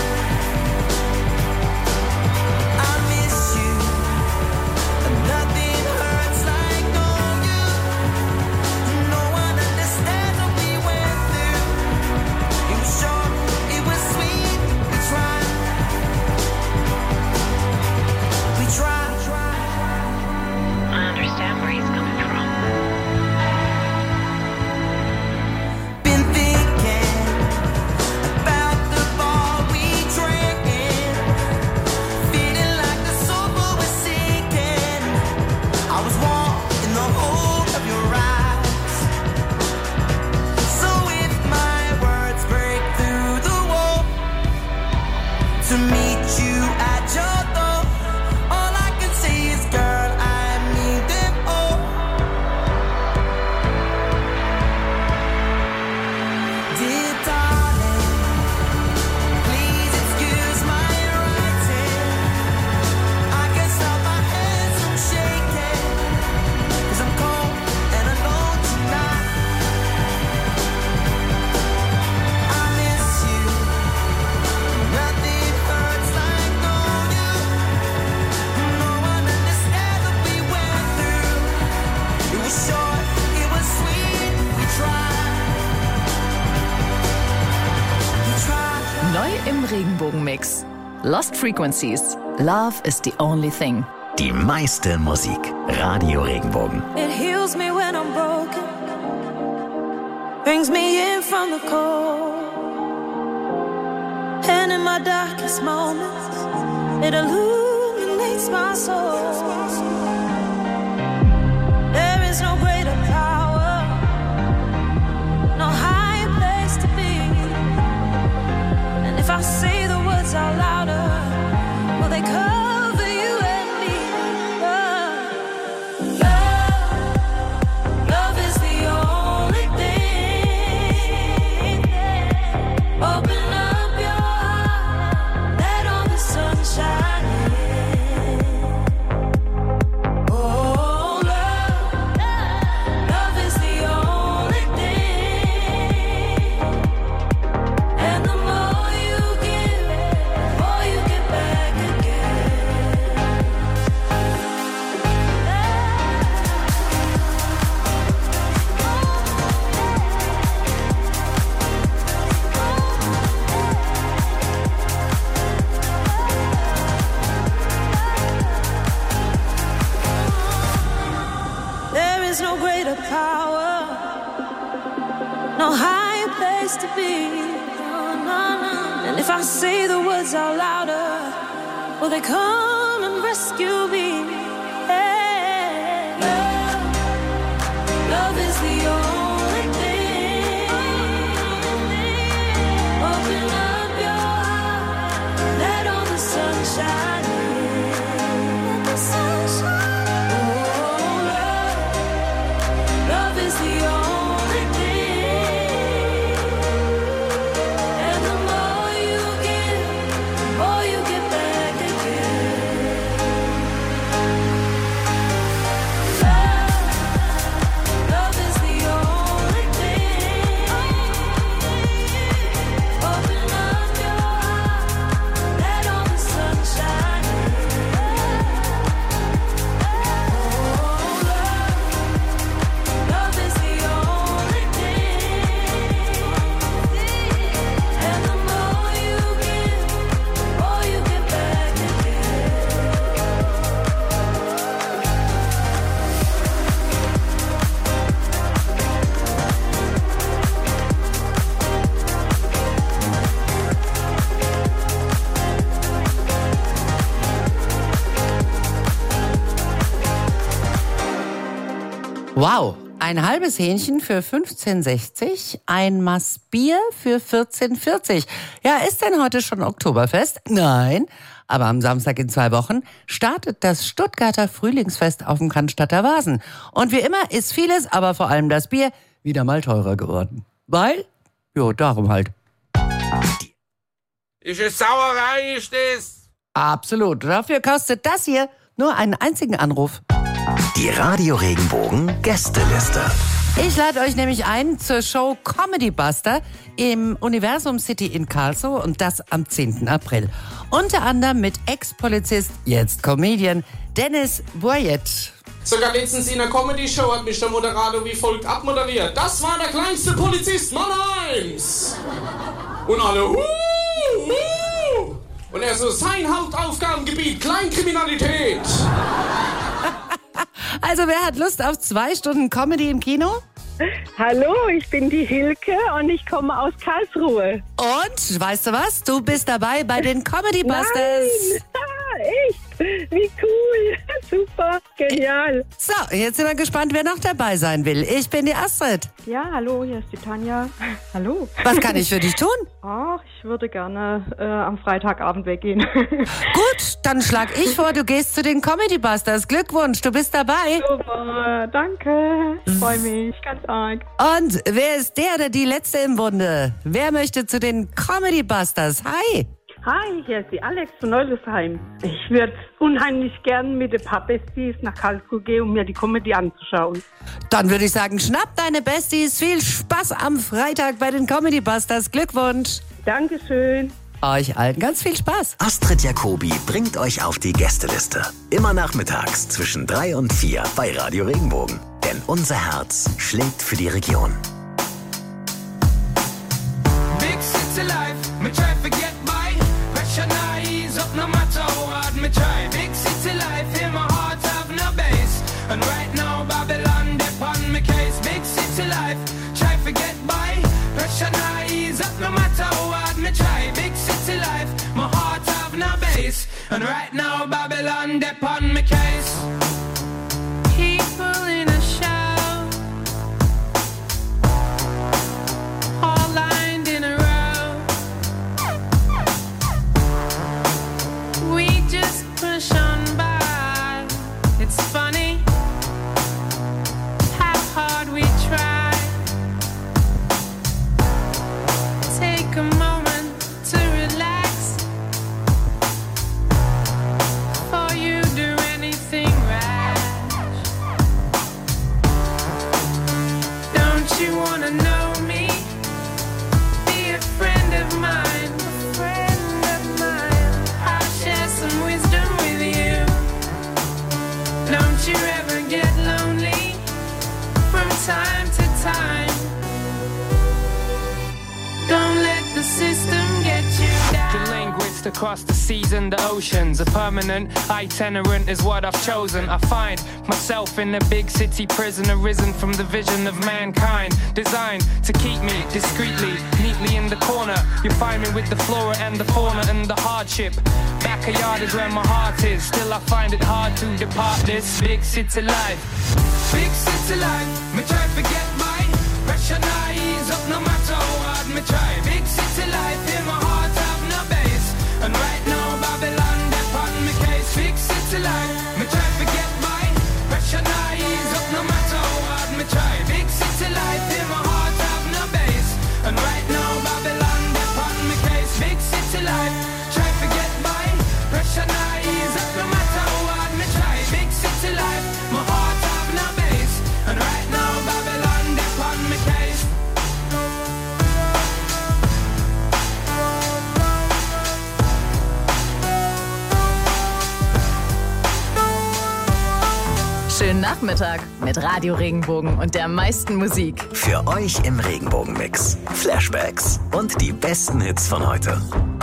Regenbogen-Mix. Lost Frequencies. Love is the only thing. Die meiste Musik. Radio Regenbogen. It heals me when I'm broken, brings me in from the cold, and in my darkest moments, it illuminates my soul. There is no greater power, no higher place to be. And if I say the words out louder, will they cover you and me? Love is the only thing. Open up your heart, let all the sunshine in. Oh, love is the only thing. And the more you give, the more you get back again. There is no greater power, no higher place to be. And if I say the words out louder, will they come and rescue me? Hey. Love is the only thing. Open up your heart, let all the sunshine in. Let the sunshine. Oh, love is the only thing. And the more you give, the more you get back again. Love is the only thing. Open up your heart, let all the sunshine. Wow, ein halbes Hähnchen für 15,60, ein Maß Bier für 14,40. Ja, ist denn heute schon Oktoberfest? Nein, aber am Samstag in 2 Wochen startet das Stuttgarter Frühlingsfest auf dem Cannstatter Wasen. Und wie immer ist vieles, aber vor allem das Bier, wieder mal teurer geworden. Weil? Jo, darum halt. Ist es Sauerei, ist das? Absolut. Dafür kostet das hier nur einen einzigen Anruf. Die Radio Regenbogen Gästeliste. Ich lade euch nämlich ein zur Show Comedy Buster im Universum City in Karlsruhe und das am 10. April. Unter anderem mit Ex-Polizist, jetzt Comedian, Dennis Boyett. Sogar letztens in einer Comedy-Show hat mich der Moderator wie folgt abmoderiert. Das war der kleinste Polizist Mannheims. Und alle, Und er so, sein Hauptaufgabengebiet, Kleinkriminalität. Also wer hat Lust auf 2 Stunden Comedy im Kino? Hallo, ich bin die Hilke und ich komme aus Karlsruhe. Und, weißt du was? Du bist dabei bei den Comedy Busters. Nein. Echt? Wie cool. Super, genial. So, jetzt sind wir gespannt, wer noch dabei sein will. Ich bin die Astrid. Ja, hallo, hier ist die Tanja. Hallo. Was kann ich für dich tun? Ach, ich würde gerne am Freitagabend weggehen. Gut, dann schlag ich vor, du gehst zu den Comedy Busters. Glückwunsch, du bist dabei. Super, danke. Ich freue mich ganz arg. Und wer ist der oder die Letzte im Bunde? Wer möchte zu den Comedy Busters? Hi. Hi, hier ist die Alex von Neulesheim. Ich würde unheimlich gern mit den paar Besties nach Karlsruhe gehen, um mir die Comedy anzuschauen. Dann würde ich sagen, schnapp deine Besties. Viel Spaß am Freitag bei den Comedy Busters. Glückwunsch. Dankeschön. Euch allen ganz viel Spaß. Astrid Jacobi bringt euch auf die Gästeliste. Immer nachmittags zwischen 3 und 4 bei Radio Regenbogen. Denn unser Herz schlägt für die Region. Big city life, me try to get by. Pressure now ease up no matter how hard me try. Big city life, in my heart have no base. And right now Babylon dip on me case. Big city life, try to get by. Pressure now ease up no matter how hard me try. Big city life, my heart have no base. And right now Babylon dip on me case. People in a show, all lined in a row. We just push on by. It's funny how hard we try. Take a moment to relax before you do anything rash. Don't you wanna know me? Be a friend of mine, a friend of mine. I'll share some wisdom with you. Don't you ever get lonely from time to time. Don't let the system get you down. The linguist across the seas and the oceans. A permanent itinerant is what I've chosen. I find myself in a big city prison, arisen from the vision of mankind. Designed to keep me discreetly, neatly in the corner. You find me with the flora and the fauna and the hardship. Backyard is where my heart is. Still I find it hard to depart this big city life. Big city life, me try to get by. Pressure now ease up no matter how hard me try. Big city life, in my heart have no base. And right now Babylon dip on me case. Big city life, me try to get by. Pressure now ease up no matter how hard me try. Big city life, in my heart have no base. And right now Babylon dip on me case. Big city life, try to get by. Pressure now ease up no matter how hard me try. Big city life, my heart have no base. And right now Babylon dip on me case. Schönen Nachmittag mit Radio Regenbogen und der meisten Musik. Für euch im Regenbogen-Mix. Flashbacks und die besten Hits von heute.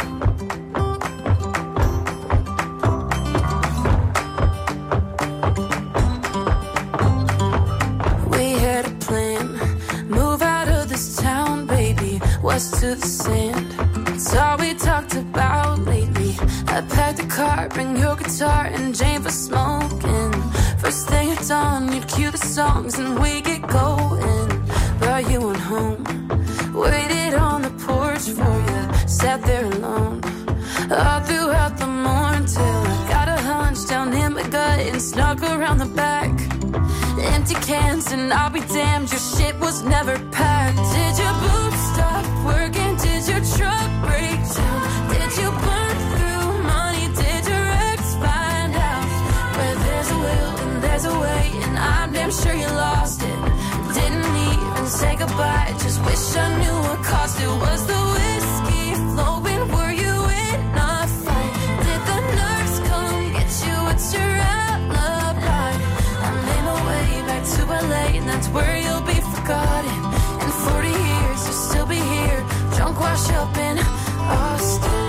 We had a plan, move out of this town, baby, west to the sand. It's all we talked about lately. I packed a car, bring your guitar and Jane for smoking. First thing at dawn, you'd cue the songs and we get going. But you went home, waited on the porch for you, sat there alone. All throughout the morning till I got a hunch down in my gut and snuck around the back. Empty cans and I'll be damned, your shit was never packed. Did your boobs stop working? Did your truck break down? Did you burn through money? Did your ex find out? Where there's a will and there's a way, and I'm damn sure you lost it. Didn't even say goodbye, just wish I knew what caused it. Was the whiskey flowing? Were you in a fight? Did the nurse come get you? What's your alibi? I made my way back to LA, and that's where you'll be forgotten. In 40 years, you'll still be here, drunk, washed up in Austin.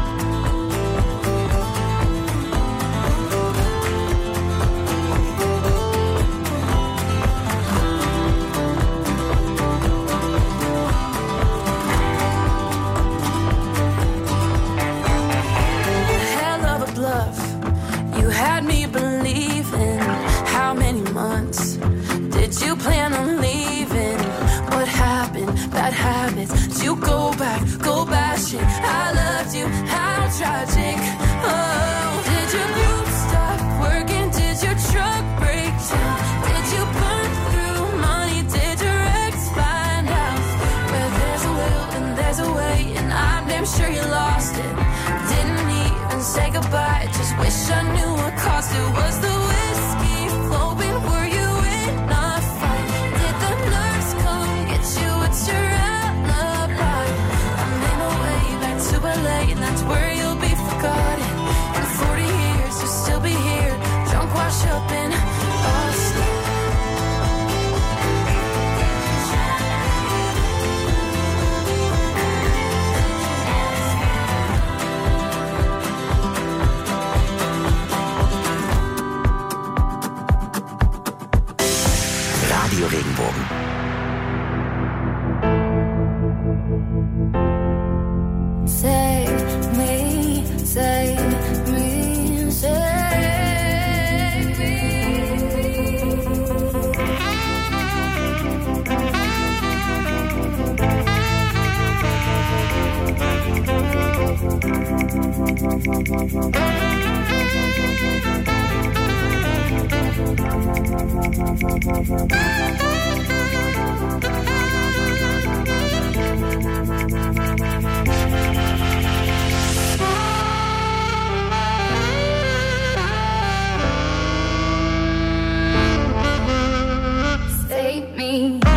You had me believing. How many months did you plan on leaving? What happened? Bad habits. Did you go bashing? I loved you. How tragic. Oh, did your boobs stop working? Did your truck break down? Did you burn through money? Did your ex find out? Where there's a will and there's a way, and I'm damn sure you lost it. Didn't even say goodbye, just wish I knew what caused it. Was the whiskey flowing? Were you in a fight? Did the nurse come get you? What's your alibi? I made my way back to LA, and that's where you'll be forgotten. In 40 years, you'll still be here, drunk, washed up in Austin. Radio Regenbogen. Save me, save me, save me. Save me.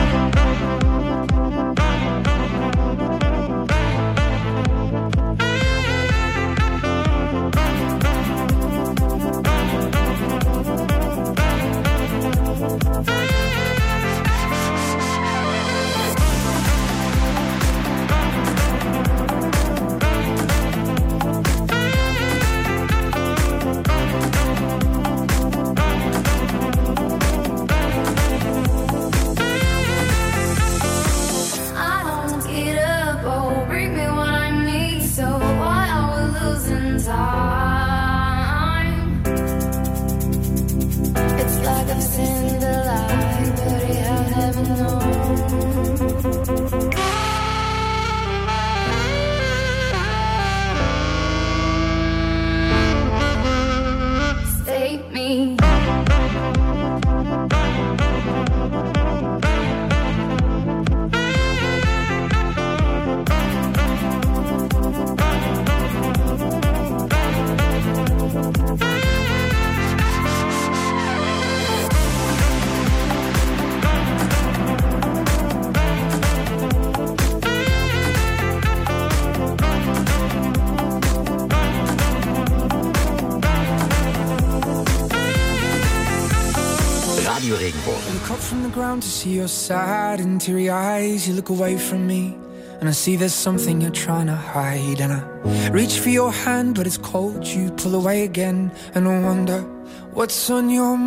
Radio Regenbogen. Look up from the ground to see your sad and teary eyes. You look away from me and I see there's something you're trying to hide. And I reach for your hand but it's cold. You pull away again and I wonder what's on your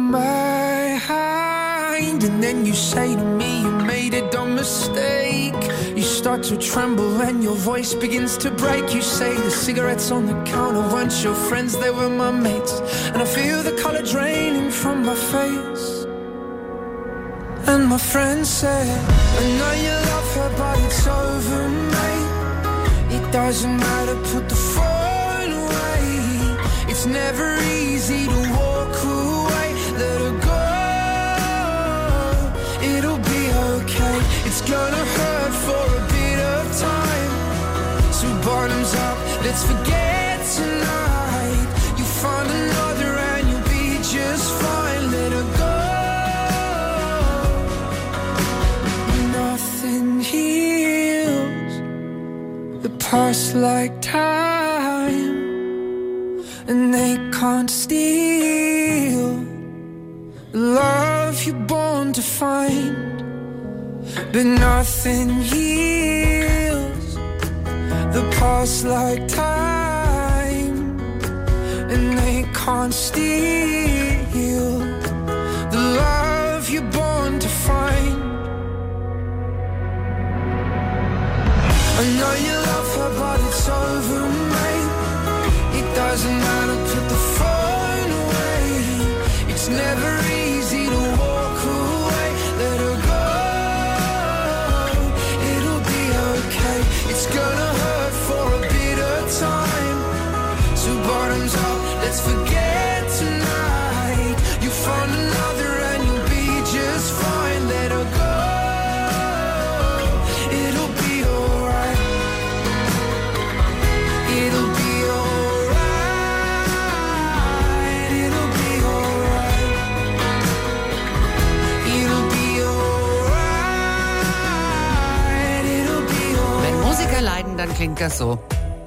mind. And then you say to me you made a dumb mistake. You start to tremble when your voice begins to break. You say the cigarettes on the counter weren't your friends, they were my mates. And I feel the color draining from my face. And my friend said, I know you love her, but it's over, mate. It doesn't matter, put the phone away. It's never easy to walk away. Let her go, it'll be okay. It's gonna hurt for a bit of time. So bottoms up, let's forget tonight. You find another and you'll be just fine. Let her go. Nothing heals the past like time, and they can't steal the love you're born to find. But nothing heals the past like time, and they can't steal the love you're born to find. I know you love her, but it's over, mate. It doesn't matter, put the phone away. It's never easy to walk away. Let her go, it'll be okay. It's gonna hurt for a bit of time. So bottoms up, let's forget tonight. You find another and you'll be just fine. Let her go, it'll be alright. It'll be alright. It'll be alright. It'll be alright. It'll be alright. Wenn Musiker leiden, dann klingt das so.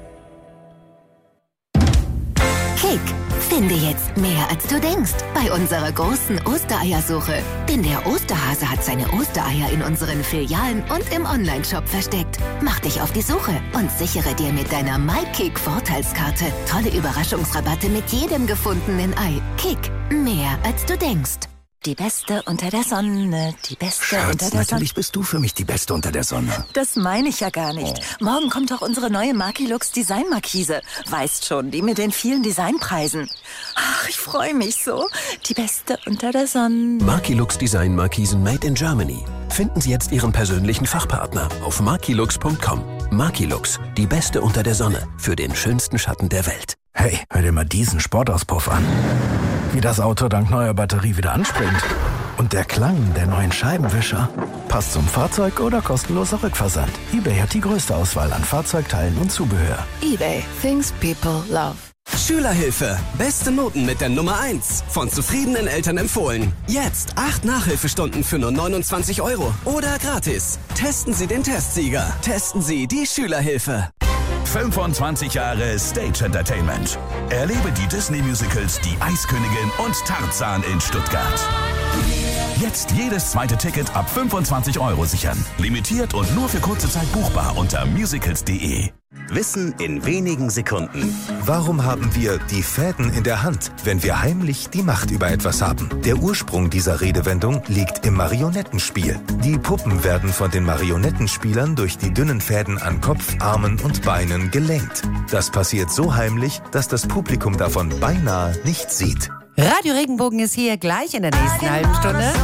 Kick, finde jetzt mehr als du denkst bei unserer großen Ostereiersuche. Denn der Osterhase hat seine Ostereier in unseren Filialen und im Onlineshop versteckt. Mach dich auf die Suche und sichere dir mit deiner MyKick-Vorteilskarte tolle Überraschungsrabatte mit jedem gefundenen Ei. Kick, mehr als du denkst. Die Beste unter der Sonne, die Beste Schatz, unter der Sonne. natürlich bist du für mich die Beste unter der Sonne. Das meine ich ja gar nicht. Morgen kommt doch unsere neue Markilux Designmarkise. Weißt schon, die mit den vielen Designpreisen. Ach, ich freue mich so. Die Beste unter der Sonne. Markilux Design Markisen made in Germany. Finden Sie jetzt Ihren persönlichen Fachpartner auf markilux.com. Markilux, die Beste unter der Sonne für den schönsten Schatten der Welt. Hey, hör dir mal diesen Sportauspuff an. Wie das Auto dank neuer Batterie wieder anspringt. Und der Klang der neuen Scheibenwischer. Passt zum Fahrzeug oder kostenloser Rückversand. eBay hat die größte Auswahl an Fahrzeugteilen und Zubehör. eBay. Things people love. Schülerhilfe. Beste Noten mit der Nummer 1. Von zufriedenen Eltern empfohlen. Jetzt 8 Nachhilfestunden für nur 29 € oder gratis. Testen Sie den Testsieger. Testen Sie die Schülerhilfe. 25 Jahre Stage Entertainment. Erlebe die Disney-Musicals Die Eiskönigin und Tarzan in Stuttgart. Jetzt jedes zweite Ticket ab 25 € sichern. Limitiert und nur für kurze Zeit buchbar unter musicals.de. Wissen in wenigen Sekunden. Warum haben wir die Fäden in der Hand, wenn wir heimlich die Macht über etwas haben? Der Ursprung dieser Redewendung liegt im Marionettenspiel. Die Puppen werden von den Marionettenspielern durch die dünnen Fäden an Kopf, Armen und Beinen gelenkt. Das passiert so heimlich, dass das Publikum davon beinahe nichts sieht. Radio Regenbogen ist hier gleich in der nächsten halben Stunde.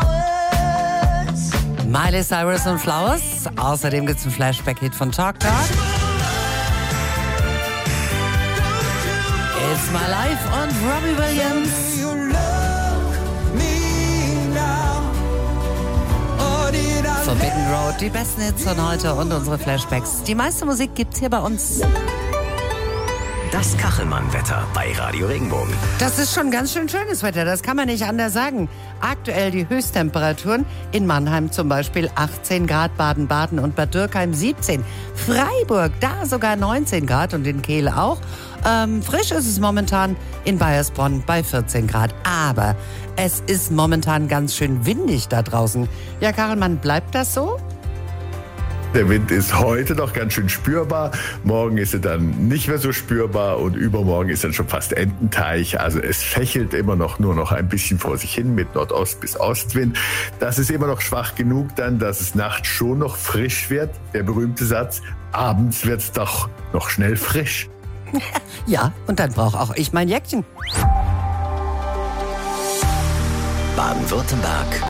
Miley Cyrus und Flowers. Außerdem gibt es einen Flashback-Hit von Talk Talk. It's My Life und Robbie Williams. Forbidden Road, die besten Hits von heute und unsere Flashbacks. Die meiste Musik gibt's hier bei uns. Das Kachelmann-Wetter bei Radio Regenbogen. Das ist schon ganz schön schönes Wetter, das kann man nicht anders sagen. Aktuell die Höchsttemperaturen in Mannheim zum Beispiel 18 Grad, Baden-Baden und Bad Dürkheim 17. Freiburg, da sogar 19 Grad und in Kehl auch. Frisch ist es momentan in Baiersbronn bei 14 Grad. Aber es ist momentan ganz schön windig da draußen. Ja, Kachelmann, bleibt das so? Der Wind ist heute noch ganz schön spürbar. Morgen ist er dann nicht mehr so spürbar und übermorgen ist dann schon fast Ententeich. Also es fächelt immer noch nur noch ein bisschen vor sich hin mit Nordost- bis Ostwind. Das ist immer noch schwach genug dann, dass es nachts schon noch frisch wird. Der berühmte Satz, abends wird es doch noch schnell frisch. Ja, und dann brauche auch ich mein Jäckchen. Baden-Württemberg